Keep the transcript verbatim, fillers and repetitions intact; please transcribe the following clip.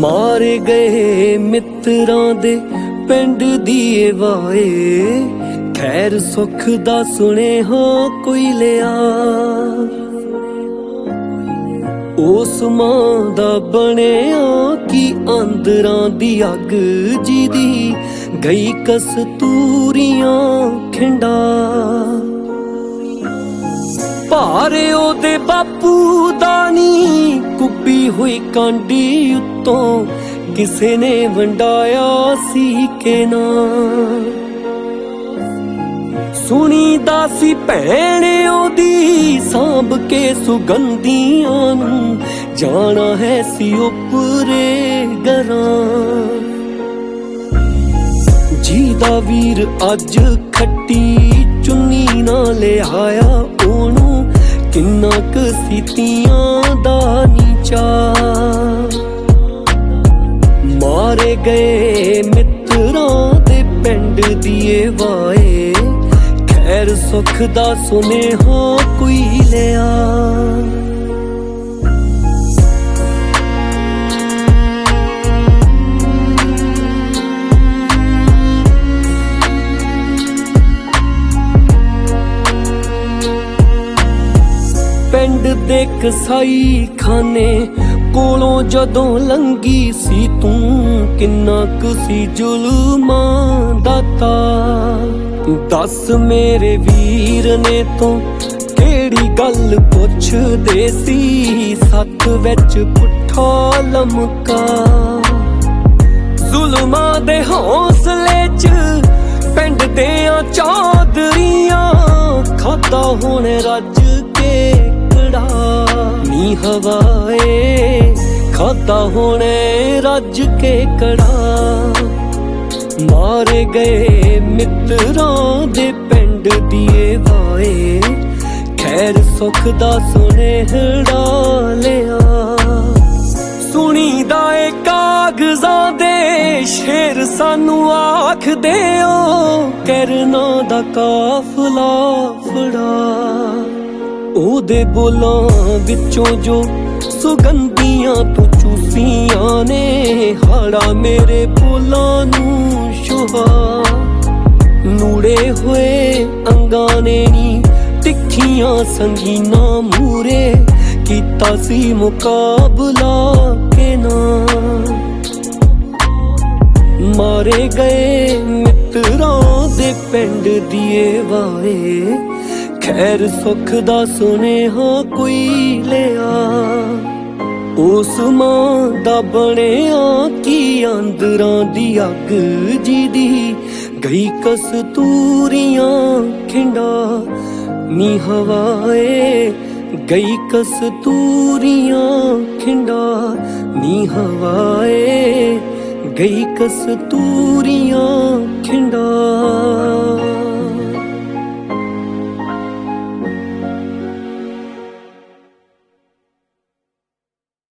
ਮਾਰੇ ਗਏ ਮਿੱਤਰਾਂ ਦੇ ਪਿੰਡ ਦੀਏ ਵਾਏ, ਖੈਰ ਸੁੱਖ ਦਾ ਸੁਨੇਹਾ ਕੋਈ ਲਿਆ। ਉਸ ਮਾਂ ਦਾ ਬਣਿਆ ਕੀ ਅੰਦਰਾਂ ਦੀ ਅੱਗ, ਜਿਹਦੀ ਗਈ ਕਸਤੂਰੀਆਂ ਖਿੰਡਾ। ਭਾਰੇ ਉਹਦੇ ਬਾਪੂ ਦਾ ਨੀ ਕੁੱਬੀ ਹੋਈ ਕਾਂਡੀ ਉੱਤੋਂ, ਕਿਸੇ ਨੇ ਵੰਡਾਇਆ ਸੀ ਕਿ ਨਾ। ਸੁਣੀਦਾ ਸੀ ਭੈਣ ਉਹਦੀ ਸਾਂਭ ਕੇ ਸੁਗੰਧੀਆਂ ਨੂੰ, ਜਾਣਾ ਹੈ ਸੀ ਉਪਰੇ ਘਰਾਂ। ਜਿਹਦਾ ਵੀਰ ਅੱਜ ਖੱਟੀ ਚੁੰਨੀ ਨਾ ਲਿਆਇਆ, ਉਹਨੂੰ ਕਿੰਨਾ ਕੁ ਸੀ ਤੀਆਂ ਦਾ ਨੀਚਾ। ਮਾਰੇ ਗਏ ਮਿੱਤਰਾਂ ਦੇ ਪਿੰਡ ਦੀਏ ਵਾਏ, ਖੈਰ ਸੁੱਖ ਦਾ ਸੁਨੇਹਾ ਕੋਈ ਲਿਆ। ਪਿੰਡ ਦੇ ਕਸਾਈ ਖਾਨੇ ਕੋਲੋਂ ਜਦੋਂ ਲੰਘੀ ਸੀ ਤੂੰ, ਕਿੰਨਾ ਕੁ ਸੀ ਜ਼ੁਲਮਾਂ ਦਾ ਤਾ। ਦੱਸ ਮੇਰੇ ਵੀਰ ਨੇ ਤੂੰ ਕਿਹੜੀ ਗੱਲ ਪੁੱਛਦੇ ਸੀ, ਸੱਥ ਵਿੱਚ ਪੁੱਠਾ ਲਮਕਾ। ਜ਼ੁਲਮਾਂ ਦੇ ਹੌਸਲੇ 'ਚ ਪਿੰਡ ਦਿਆਂ ਚਾਦਰੀਆਂ, ਖਾਧਾ ਹੁਣ ਰੱਜ ਕੇ ਨੀ ਹਵਾਏ, ਖਾਧਾ ਹੋਣੇ ਰੱਜ ਕੇ ਕੜਾ। ਮਾਰੇ ਗਏ ਮਿੱਤਰਾਂ ਦੇ ਪਿੰਡ ਦੀਏ ਵਾਏ, ਖੈਰ ਸੁੱਖ ਦਾ ਸੁਨੇਹੜਾ ਲਿਆ। ਸੁਣੀਦਾ ਏ ਕਾਗਜ਼ਾਂ ਦੇ ਸ਼ੇਰ ਸਾਨੂੰ ਆਖਦੇ ਓ, ਕਰਨਾ ਦਾ ਕਾਫਲਾ ਫੜਾ। ਉਹਦੇ ਬੋਲਾਂ ਵਿੱਚੋਂ ਜੋ ਸੁਗੰਧੀਆਂ ਤੂੰ ਚੂਸੀਆਂ ਨੇ, ਹਾੜਾ ਮੇਰੇ ਬੋਲਾਂ ਨੂੰ ਸ਼ੁਹਾ। ਨੂੜੇ ਹੋਏ ਅੰਗਾਂ ਨੇ ਨੀ ਤਿੱਖੀਆਂ ਸੰਗੀਨਾਂ ਮੂਰੇ, ਕੀਤਾ ਸੀ ਮੁਕਾਬਲਾ ਕਿ ਨਾ। ਮਾਰੇ ਗਏ ਮਿੱਤਰਾਂ ਦੇ ਪਿੰਡ ਦੀਏ ਵਾਏ, ਖੈਰ ਸੁੱਖ ਦਾ ਸੁਨੇਹਾ ਕੋਈ ਲਿਆ। ਉਸ ਮਾਂ ਦਾ ਬਣਿਆ ਕੀ ਅੰਦਰਾਂ ਦੀ ਅੱਗ, ਜਿਹਦੀ ਗਈ ਕਸਤੂਰੀਆਂ ਖਿੰਡਾ। ਨੀ ਹਵਾਏ ਗਈ ਕਸਤੂਰੀਆਂ ਖਿੰਡਾ, ਨੀ ਹਵਾਏ ਗਈ ਕਸਤੂਰੀਆਂ ਖਿੰਡਾ।